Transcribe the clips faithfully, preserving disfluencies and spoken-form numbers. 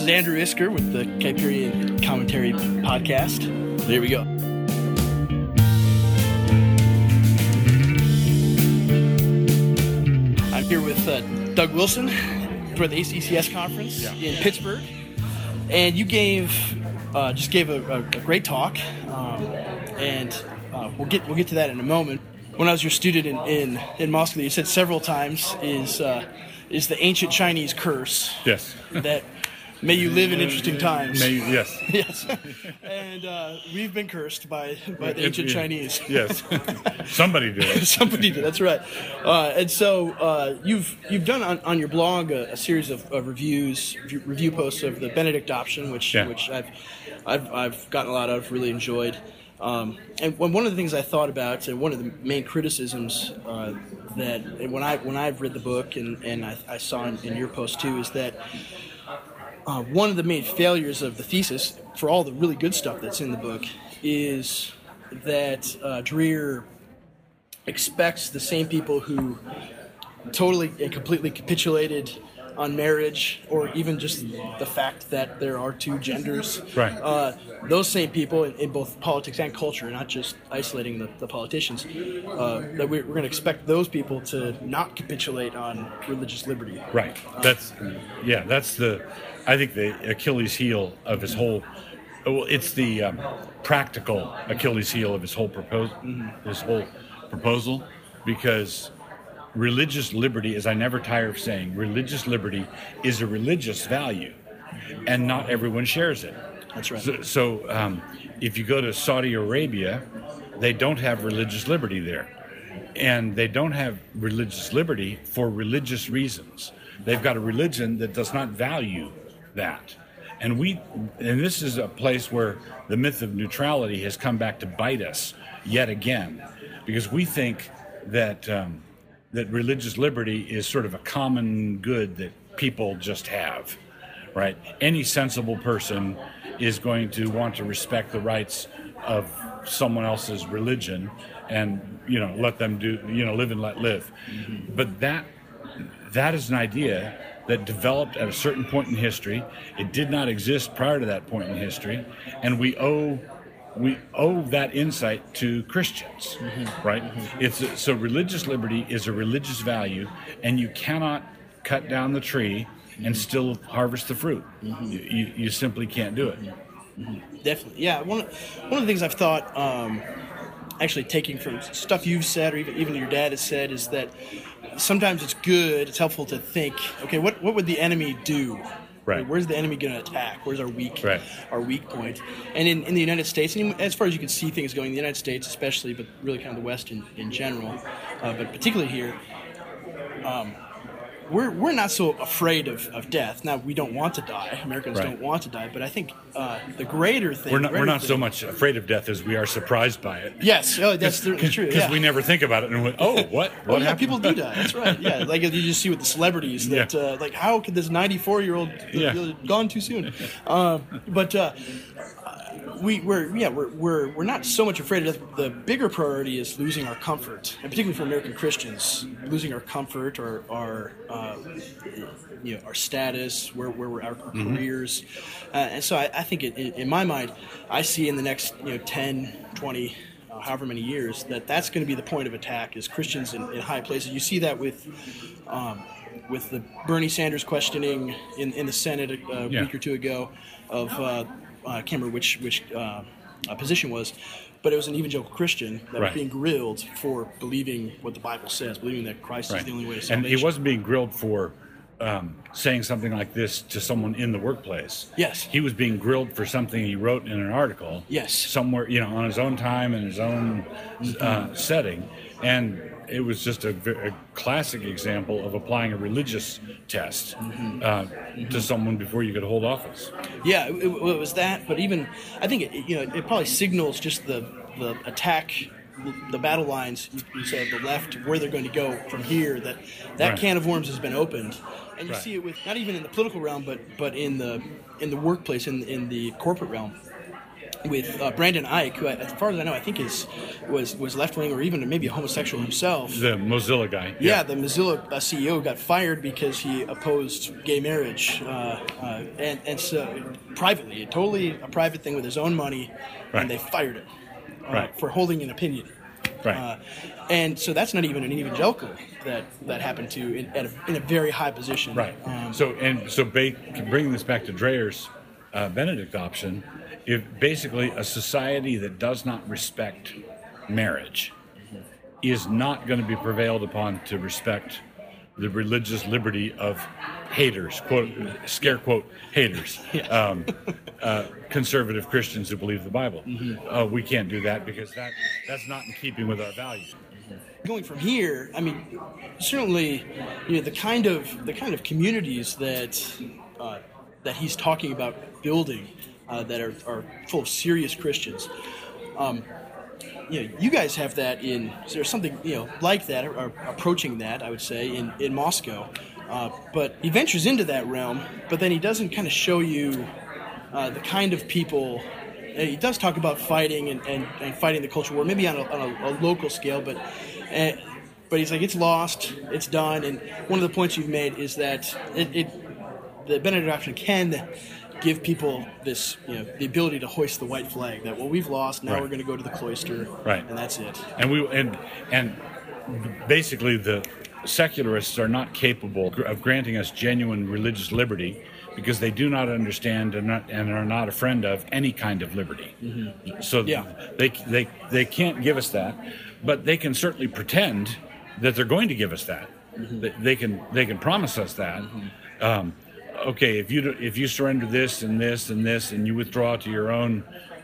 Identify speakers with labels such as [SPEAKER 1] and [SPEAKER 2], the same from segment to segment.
[SPEAKER 1] is Andrew Isker with the Kuyperian Commentary Podcast. There we go. I'm here with uh, Doug Wilson for the A C C S conference yeah. in Pittsburgh, and you gave uh, just gave a, a, a great talk, um, and uh, we'll get we'll get to that in a moment. When I was your student in in, in Moscow, you said several times is uh, is the ancient Chinese curse.
[SPEAKER 2] Yes.
[SPEAKER 1] That may you live in interesting times.
[SPEAKER 2] May you, yes.
[SPEAKER 1] Yes. And uh, we've been cursed by, by the ancient
[SPEAKER 2] it,
[SPEAKER 1] Chinese.
[SPEAKER 2] Yes. Somebody did.
[SPEAKER 1] Somebody did. That's right. Uh, and so uh, you've you've done on, on your blog a, a series of, of reviews, review posts of the Benedict option, which
[SPEAKER 2] yeah.
[SPEAKER 1] which I've I've I've gotten a lot of, really enjoyed. Um, and one of the things I thought about, and one of the main criticisms uh, that when I when I've read the book and and I, I saw in, in your post too, is that uh, one of the main failures of the thesis, for all the really good stuff that's in the book, is that uh, Dreher expects the same people who totally and completely capitulated on marriage, or even just the fact that there are two genders.
[SPEAKER 2] Right.
[SPEAKER 1] Uh, those same people in, in both politics and culture, not just isolating the, the politicians, uh, that we're, we're going to expect those people to not capitulate on religious liberty.
[SPEAKER 2] Right. That's, yeah, that's the, I think the Achilles heel of his whole, well, it's the um, practical Achilles heel of his whole proposal, mm-hmm. his whole proposal, because religious liberty, as I never tire of saying, religious liberty is a religious value, and not everyone shares it.
[SPEAKER 1] That's right.
[SPEAKER 2] So, so um, if you go to Saudi Arabia, they don't have religious liberty there. And they don't have religious liberty for religious reasons. They've got a religion that does not value that. And we, and this is a place where the myth of neutrality has come back to bite us yet again, because we think that um, that religious liberty is sort of a common good that people just have, right? Any sensible person is going to want to respect the rights of someone else's religion and, you know, let them do, you know, live and let live. Mm-hmm. But that that is an idea that developed at a certain point in history. It did not exist prior to that point in history, and we owe we owe that insight to Christians, mm-hmm. right? Mm-hmm. It's a, so religious liberty is a religious value, and you cannot cut down the tree mm-hmm. and still harvest the fruit. Mm-hmm. You, you simply can't do it.
[SPEAKER 1] Mm-hmm. Definitely, yeah. One one of the things I've thought, um, actually taking from stuff you've said, or even even your dad has said, is that sometimes it's good, it's helpful to think, okay, what what would the enemy do?
[SPEAKER 2] Right.
[SPEAKER 1] Where's the enemy going to attack? Where's our weak,
[SPEAKER 2] right.
[SPEAKER 1] our weak point? And in, in the United States, and as far as you can see things going in the United States, especially, but really kind of the West in, in general, uh, but particularly here, um, we're we're not so afraid of, of death. Now, we don't want to die. Americans
[SPEAKER 2] right.
[SPEAKER 1] don't want to die. But I think uh, the greater thing...
[SPEAKER 2] We're not, we're not
[SPEAKER 1] thing,
[SPEAKER 2] so much afraid of death as we are surprised by it.
[SPEAKER 1] Yes, oh, that's the, true.
[SPEAKER 2] Because
[SPEAKER 1] yeah.
[SPEAKER 2] we never think about it and we oh, what? What
[SPEAKER 1] oh, yeah,
[SPEAKER 2] happened?
[SPEAKER 1] people do die. That's right. Yeah, like you just see with the celebrities that,
[SPEAKER 2] yeah.
[SPEAKER 1] uh, like, how could this ninety-four-year-old
[SPEAKER 2] yeah.
[SPEAKER 1] gone too soon? Uh, but uh, we, we're yeah we're, we're we're not so much afraid of death. The bigger priority is losing our comfort, and particularly for American Christians, losing our comfort or our uh, you know our status, where where we're our
[SPEAKER 2] mm-hmm.
[SPEAKER 1] careers, uh, and so I, I think it, in, in my mind, I see in the next you know ten, twenty, uh, however many years that that's going to be the point of attack is Christians in, in high places. You see that with. Um, with the Bernie Sanders questioning in, in the Senate a, a
[SPEAKER 2] yeah.
[SPEAKER 1] week or two ago of, uh, I can't remember which, which uh, uh, position was, but it was an evangelical Christian that
[SPEAKER 2] right.
[SPEAKER 1] was being grilled for believing what the Bible says, believing that Christ
[SPEAKER 2] right.
[SPEAKER 1] is the only way to salvation.
[SPEAKER 2] And he wasn't being grilled for um, saying something like this to someone in the workplace.
[SPEAKER 1] Yes.
[SPEAKER 2] He was being grilled for something he wrote in an article.
[SPEAKER 1] Yes.
[SPEAKER 2] Somewhere, you know, on his own time and his own mm-hmm. uh, setting. And it was just a, a classic example of applying a religious test mm-hmm. Uh, mm-hmm. to someone before you could hold office.
[SPEAKER 1] Yeah, it, it was that, but even I think it, you know it probably signals just the the attack, the battle lines. You, you say the left, where they're going to go from here. That that
[SPEAKER 2] right.
[SPEAKER 1] can of worms has been opened, and you
[SPEAKER 2] right.
[SPEAKER 1] see it with not even in the political realm, but but in the in the workplace, in in the corporate realm. with uh, Brandon Ike, who, as far as I know, I think is was was left wing or even maybe a homosexual himself.
[SPEAKER 2] The Mozilla guy.
[SPEAKER 1] Yeah, yeah the Mozilla uh, C E O got fired because he opposed gay marriage, uh, uh, and and so privately, totally a private thing with his own money,
[SPEAKER 2] right.
[SPEAKER 1] and they fired him uh,
[SPEAKER 2] right.
[SPEAKER 1] for holding an opinion.
[SPEAKER 2] Right.
[SPEAKER 1] Uh, and so that's not even an evangelical that that happened to in, at a, in a very high position.
[SPEAKER 2] Right. Um, so and so, ba- bringing this back to Dreyer's uh, Benedict option, if basically a society that does not respect marriage is not going to be prevailed upon to respect the religious liberty of haters, quote, scare quote, haters,
[SPEAKER 1] yes.
[SPEAKER 2] um, uh, conservative Christians who believe the Bible.
[SPEAKER 1] Mm-hmm.
[SPEAKER 2] Uh, we can't do that because that that's not in keeping with our values.
[SPEAKER 1] Going from here, I mean, certainly, you know, the kind of the kind of communities that uh, that he's talking about building uh, that are, are full of serious Christians. Um, you know, you guys have that in. Is there something you know like that, or, or approaching that? I would say in in Moscow, uh, but he ventures into that realm, but then he doesn't kind of show you uh, the kind of people. He does talk about fighting and, and, and fighting the culture war, maybe on a, on a, a local scale, but uh, but he's like, it's lost, it's done. And one of the points you've made is that it, it the Benedict option can give people this, you know, the ability to hoist the white flag. That well, we've lost, now
[SPEAKER 2] right.
[SPEAKER 1] we're going to go to the cloister,
[SPEAKER 2] right,
[SPEAKER 1] and that's it.
[SPEAKER 2] And we and and basically the secularists are not capable of granting us genuine religious liberty, because they do not understand and, not, and are not a friend of any kind of liberty. Mm-hmm. So
[SPEAKER 1] yeah.
[SPEAKER 2] they, they, they can't give us that, but they can certainly pretend that they're going to give us that. Mm-hmm. They, they can they can promise us that. Mm-hmm. Um, okay, if you do, if you surrender this and this and this and you withdraw to your own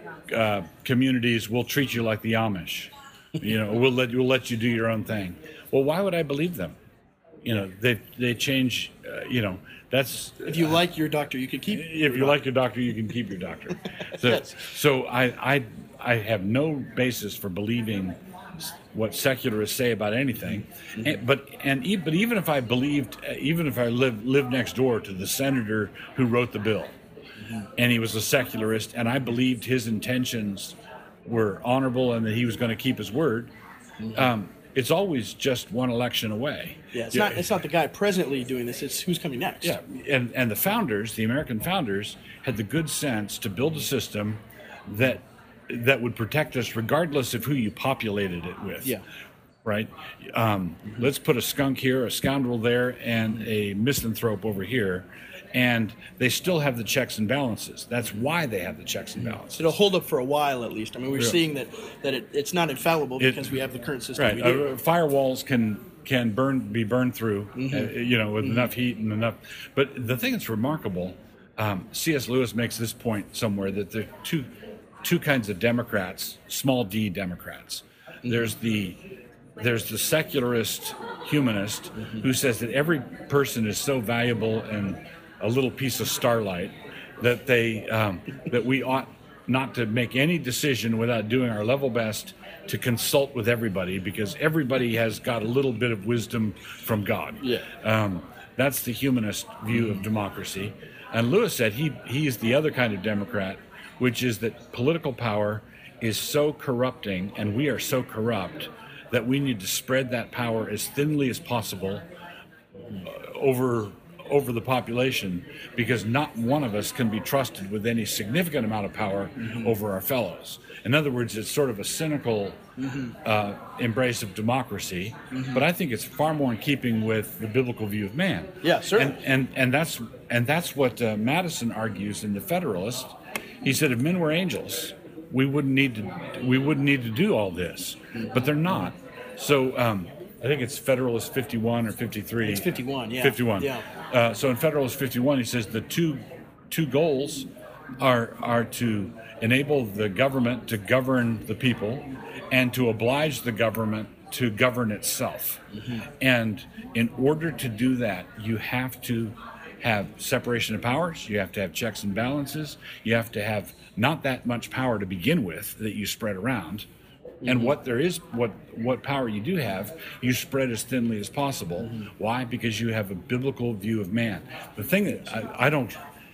[SPEAKER 2] uh, communities, we'll treat you like the Amish. You know, we'll let we'll let you do your own thing. Well, why would I believe them? You know, they they change. Uh, you know. That's
[SPEAKER 1] if you like your doctor, you can keep.
[SPEAKER 2] If you doctor. like your doctor, you can keep your doctor. So,
[SPEAKER 1] yes.
[SPEAKER 2] so I, I, I have no basis for believing what secularists say about anything. Mm-hmm. And, but and but even if I believed, even if I lived lived next door to the senator who wrote the bill, mm-hmm. and he was a secularist, and I believed his intentions were honorable and that he was going to keep his word. Mm-hmm. Um, It's always just one election away.
[SPEAKER 1] Yeah, it's yeah. not. It's not the guy presently doing this. It's who's coming next.
[SPEAKER 2] Yeah, and and the founders, the American founders, had the good sense to build a system that that would protect us regardless of who you populated it with.
[SPEAKER 1] Yeah.
[SPEAKER 2] Right. Um, mm-hmm. Let's put a skunk here, a scoundrel there, and a misanthrope over here, and they still have the checks and balances. That's why they have the checks and balances.
[SPEAKER 1] It'll hold up for a while at least. I mean, we're yeah. seeing that that it, it's not infallible because it, we have the current system.
[SPEAKER 2] Right.
[SPEAKER 1] We do.
[SPEAKER 2] Uh, firewalls can can burn be burned through, mm-hmm. uh, you know, with mm-hmm. enough heat and enough. But the thing that's remarkable, um, C S. Lewis makes this point somewhere, that there are two two kinds of Democrats, small d Democrats. Mm-hmm. There's the There's the secularist humanist mm-hmm. who says that every person is so valuable and a little piece of starlight that they um, that we ought not to make any decision without doing our level best to consult with everybody, because everybody has got a little bit of wisdom from God.
[SPEAKER 1] Yeah,
[SPEAKER 2] um, that's the humanist view mm-hmm. of democracy. And Lewis said he he's the other kind of Democrat, which is that political power is so corrupting and we are so corrupt that we need to spread that power as thinly as possible over over the population, because not one of us can be trusted with any significant amount of power mm-hmm. over our fellows. In other words, it's sort of a cynical mm-hmm. uh, embrace of democracy, mm-hmm. but I think it's far more in keeping with the biblical view of man.
[SPEAKER 1] Yeah, certainly.
[SPEAKER 2] And and, and that's and that's what uh, Madison argues in The Federalist. He said, if men were angels, we wouldn't need to we wouldn't need to do all this, but they're not. So um, I think it's Federalist fifty-one or fifty-three.
[SPEAKER 1] It's fifty-one, yeah.
[SPEAKER 2] fifty-one.
[SPEAKER 1] Yeah.
[SPEAKER 2] Uh, so in Federalist fifty-one, he says the two two goals are are to enable the government to govern the people and to oblige the government to govern itself. Mm-hmm. And in order to do that, you have to have separation of powers, you have to have checks and balances, you have to have not that much power to begin with that you spread around. Mm-hmm. And what there is, what what power you do have, you spread as thinly as possible. Mm-hmm. Why? Because you have a biblical view of man. The thing that I, I don't,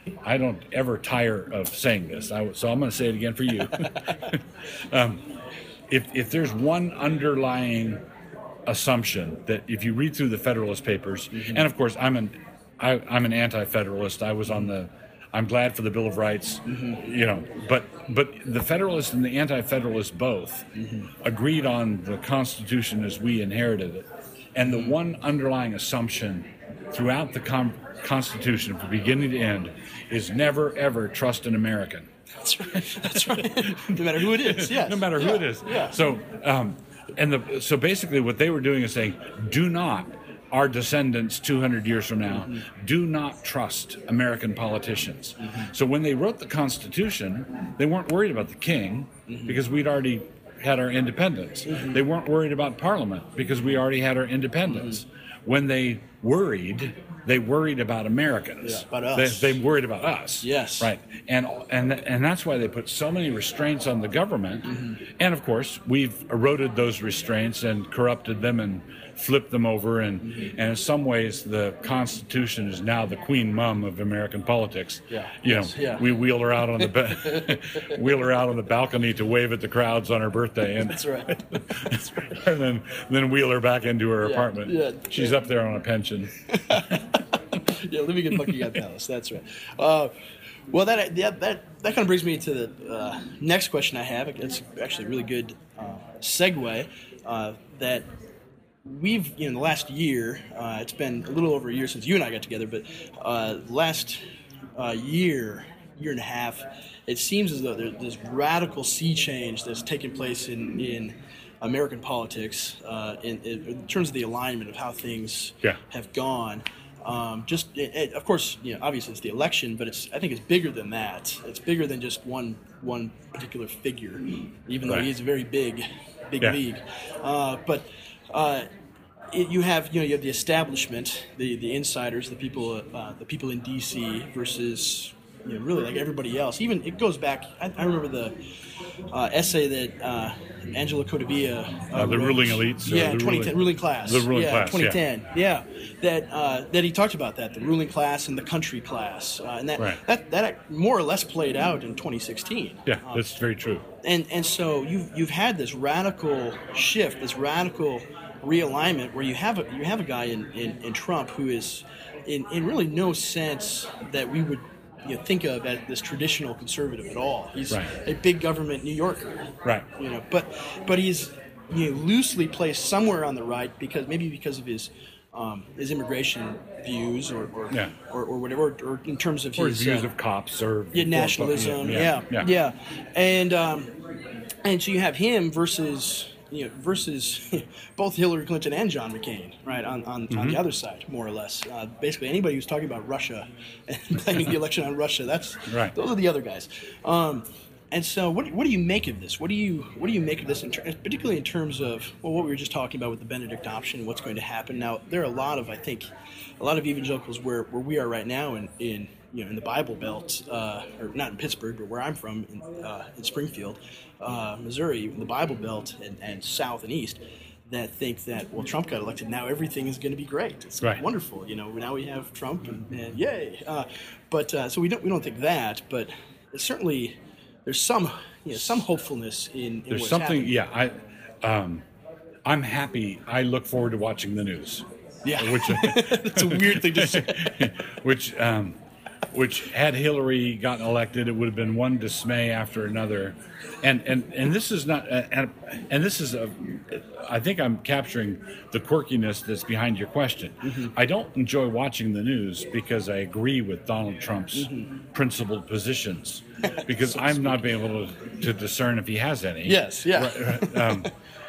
[SPEAKER 2] I don't ever tire of saying this, I, so I'm going to say it again for you. um, if if there's one underlying assumption that if you read through the Federalist Papers, mm-hmm. and of course I'm an I, I'm an anti-Federalist. I was on the I'm glad for the Bill of Rights, mm-hmm. you know, but but the Federalists and the Anti-Federalists both mm-hmm. agreed on the Constitution as we inherited it, and the one underlying assumption throughout the com- Constitution, from beginning to end, is never ever trust an American.
[SPEAKER 1] That's right. That's right. No matter who it is. Yes.
[SPEAKER 2] No matter
[SPEAKER 1] yeah.
[SPEAKER 2] who it is.
[SPEAKER 1] Yeah.
[SPEAKER 2] So, um, and the so basically, what they were doing is saying, do not. Our descendants two hundred years from now mm-hmm. do not trust American politicians. Mm-hmm. So when they wrote the Constitution, they weren't worried about the king mm-hmm. because we'd already had our independence. Mm-hmm. They weren't worried about Parliament because we already had our independence. Mm-hmm. When they worried, they worried about Americans.
[SPEAKER 1] Yeah, about us.
[SPEAKER 2] They, they worried about us.
[SPEAKER 1] Yes.
[SPEAKER 2] Right. And and and that's why they put so many restraints on the government. Mm-hmm. And of course, we've eroded those restraints and corrupted them and flipped them over. And, mm-hmm. and in some ways, the Constitution is now the queen mum of American politics.
[SPEAKER 1] Yeah.
[SPEAKER 2] You
[SPEAKER 1] yes.
[SPEAKER 2] know,
[SPEAKER 1] yeah.
[SPEAKER 2] we wheel her out on the ba- wheel her out on the balcony to wave at the crowds on her birthday. And
[SPEAKER 1] that's right. That's right.
[SPEAKER 2] And then then wheel her back into her
[SPEAKER 1] yeah.
[SPEAKER 2] apartment.
[SPEAKER 1] Yeah.
[SPEAKER 2] She's
[SPEAKER 1] yeah.
[SPEAKER 2] up there on a pension.
[SPEAKER 1] Yeah, living in Buckingham Palace. That's right. Uh, well, that that that, that kind of brings me to the uh, next question I have. It's actually a really good uh, segue. Uh, that we've, you know, in the last year, uh, it's been a little over a year since you and I got together, but uh, last uh, year, year and a half, it seems as though there's this radical sea change that's taken place in in American politics uh, in, in terms of the alignment of how things
[SPEAKER 2] yeah.
[SPEAKER 1] have gone. Um, just, it, it, of course, you know, obviously it's the election, but it's I think it's bigger than that. It's bigger than just one one particular figure, even though
[SPEAKER 2] right.
[SPEAKER 1] he's a very big, big
[SPEAKER 2] yeah.
[SPEAKER 1] league. Uh, but uh, it, you have you know you have the establishment, the the insiders, the people uh, the people in D C versus you know really like everybody else. Even it goes back. I, I remember the uh, essay that uh, Angela Codevilla uh,
[SPEAKER 2] uh, the
[SPEAKER 1] wrote.
[SPEAKER 2] ruling elites,
[SPEAKER 1] yeah,
[SPEAKER 2] the
[SPEAKER 1] twenty ten
[SPEAKER 2] ruling,
[SPEAKER 1] ruling class,
[SPEAKER 2] the ruling
[SPEAKER 1] yeah,
[SPEAKER 2] class,
[SPEAKER 1] twenty ten, yeah, yeah. That uh, that he talked about that the ruling class and the country class, uh, and that,
[SPEAKER 2] right.
[SPEAKER 1] that that more or less played out in twenty sixteen.
[SPEAKER 2] Yeah,
[SPEAKER 1] um,
[SPEAKER 2] that's very true.
[SPEAKER 1] And and so you've you've had this radical shift, this radical realignment where you have a you have a guy in, in, in Trump who is in, in really no sense that we would you know, think of as this traditional conservative at all. He's
[SPEAKER 2] right.
[SPEAKER 1] a big government New Yorker,
[SPEAKER 2] right?
[SPEAKER 1] You know, but but he's you know loosely placed somewhere on the right because maybe because of his um, his immigration views or or,
[SPEAKER 2] yeah.
[SPEAKER 1] or, or whatever, or, or in terms of
[SPEAKER 2] or
[SPEAKER 1] his
[SPEAKER 2] views
[SPEAKER 1] uh,
[SPEAKER 2] of cops or
[SPEAKER 1] yeah, nationalism,
[SPEAKER 2] yeah,
[SPEAKER 1] yeah, yeah, yeah. and um, and so you have him versus. You know, versus both Hillary Clinton and John McCain, right, on, on, mm-hmm. on the other side, more or less. Uh, basically, anybody who's talking about Russia and blaming the election on Russia, that's
[SPEAKER 2] right.
[SPEAKER 1] those are the other guys. Um, and so, what what do you make of this? What do you what do you make of this, in ter- particularly in terms of well, what we were just talking about with the Benedict option and what's going to happen? Now, there are a lot of, I think, a lot of evangelicals where, where we are right now in, in you know in the Bible Belt, uh, or not in Pittsburgh, but where I'm from in, uh, in Springfield. Uh, Missouri, the Bible Belt, and, and South and East, that think that well, Trump got elected, now everything is going to be great. It's
[SPEAKER 2] right.
[SPEAKER 1] wonderful, you know. Now we have Trump, and, and yay! Uh, but uh, so we don't we don't think that, but certainly there's some you know some hopefulness in, in
[SPEAKER 2] there's
[SPEAKER 1] what's
[SPEAKER 2] something.
[SPEAKER 1] happening.
[SPEAKER 2] Yeah, I um, I'm happy. I look forward to watching the news.
[SPEAKER 1] Yeah,
[SPEAKER 2] which
[SPEAKER 1] it's a weird thing to say.
[SPEAKER 2] which. Um, Which, had Hillary gotten elected, it would have been one dismay after another, and and and this is not, and, and this is a, I think I'm capturing the quirkiness that's behind your question. Mm-hmm. I don't enjoy watching the news because I agree with Donald Trump's mm-hmm. principled positions, because so I'm sweet. not being able to, to discern if he has any.
[SPEAKER 1] Yes, yeah.
[SPEAKER 2] um,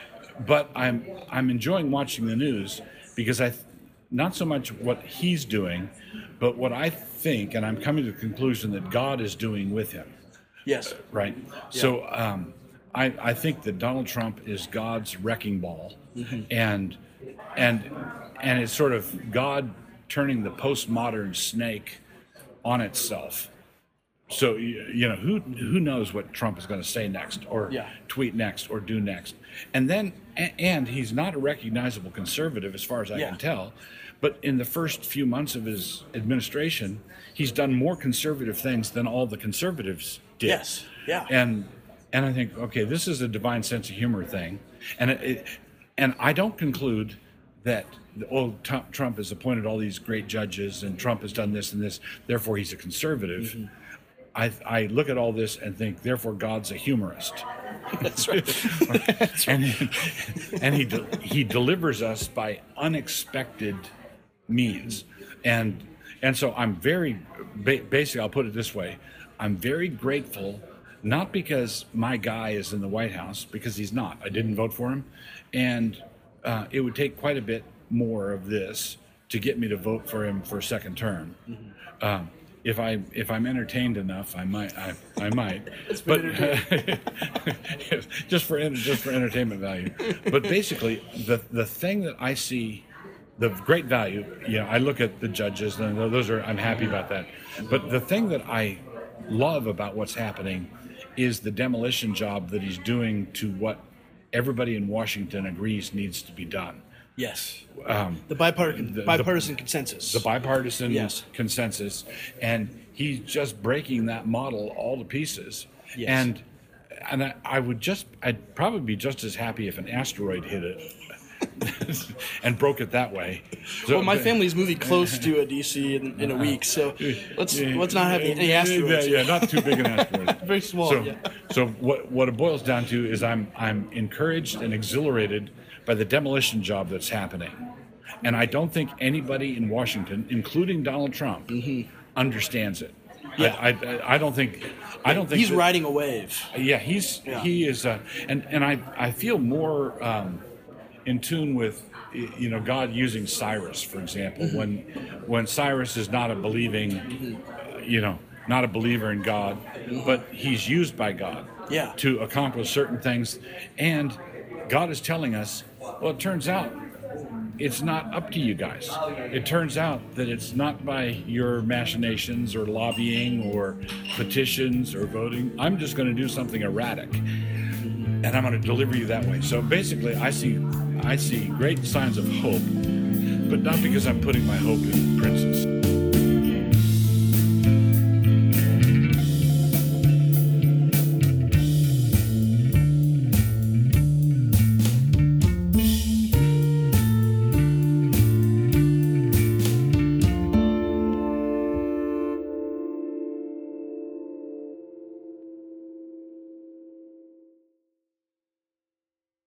[SPEAKER 2] but I'm I'm enjoying watching the news because I, not so much what he's doing, but what I think, and I'm coming to the conclusion that God is doing with him.
[SPEAKER 1] Yes.
[SPEAKER 2] Right? Yeah. So um, I, I think that Donald Trump is God's wrecking ball. Mm-hmm. And and and it's sort of God turning the postmodern snake on itself. So, you know, who who knows what Trump is going to say next or
[SPEAKER 1] yeah.
[SPEAKER 2] tweet next or do next. And then, and he's not a recognizable conservative as far as I
[SPEAKER 1] yeah.
[SPEAKER 2] can tell. But in the first few months of his administration, he's done more conservative things than all the conservatives did.
[SPEAKER 1] Yes. Yeah.
[SPEAKER 2] And and I think, okay, this is a divine sense of humor thing, and it, it, and I don't conclude that oh Trump has appointed all these great judges and Trump has done this and this, therefore he's a conservative. Mm-hmm. I I look at all this and think, therefore God's a humorist.
[SPEAKER 1] That's right. That's right.
[SPEAKER 2] And and he de- he delivers us by unexpected means, and and so I'm very ba- basically I'll put it this way: I'm very grateful, not because my guy is in the White House, because he's not. I didn't vote for him, and uh, it would take quite a bit more of this to get me to vote for him for a second term. Mm-hmm. Um, If I if I'm entertained enough, I might I, I might, but just for just for entertainment value. But basically, the the thing that I see, the great value, you know, I look at the judges and those are I'm happy about that. But the thing that I love about what's happening is the demolition job that he's doing to what everybody in Washington agrees needs to be done.
[SPEAKER 1] Yes.
[SPEAKER 2] Um,
[SPEAKER 1] the bipartisan,
[SPEAKER 2] the,
[SPEAKER 1] bipartisan
[SPEAKER 2] the,
[SPEAKER 1] consensus.
[SPEAKER 2] The bipartisan
[SPEAKER 1] yes.
[SPEAKER 2] consensus. And he's just breaking that model all to pieces.
[SPEAKER 1] Yes.
[SPEAKER 2] And and I, I would just, I'd probably be just as happy if an asteroid hit it and broke it that way. So,
[SPEAKER 1] well, my family's moving close to a D C in, in a week, so let's let's not have any asteroids.
[SPEAKER 2] Yeah, yeah, not too big an asteroid.
[SPEAKER 1] Very small.
[SPEAKER 2] So,
[SPEAKER 1] yeah.
[SPEAKER 2] so what what it boils down to is I'm I'm encouraged and exhilarated by the demolition job that's happening. And I don't think anybody in Washington, including Donald Trump, mm-hmm. understands it.
[SPEAKER 1] Yeah.
[SPEAKER 2] I, I, I don't think I don't think
[SPEAKER 1] he's
[SPEAKER 2] that,
[SPEAKER 1] riding a wave.
[SPEAKER 2] Yeah, he's yeah. he is uh, and and I I feel more um, in tune with you know God using Cyrus, for example, mm-hmm. when when Cyrus is not a believing mm-hmm. uh, you know not a believer in God, mm-hmm. but he's used by God
[SPEAKER 1] yeah.
[SPEAKER 2] to accomplish certain things, and God is telling us, well, it turns out it's not up to you guys. It turns out that it's not by your machinations or lobbying or petitions or voting. I'm just going to do something erratic, and I'm going to deliver you that way. So basically, I see, I see great signs of hope, but not because I'm putting my hope in princes.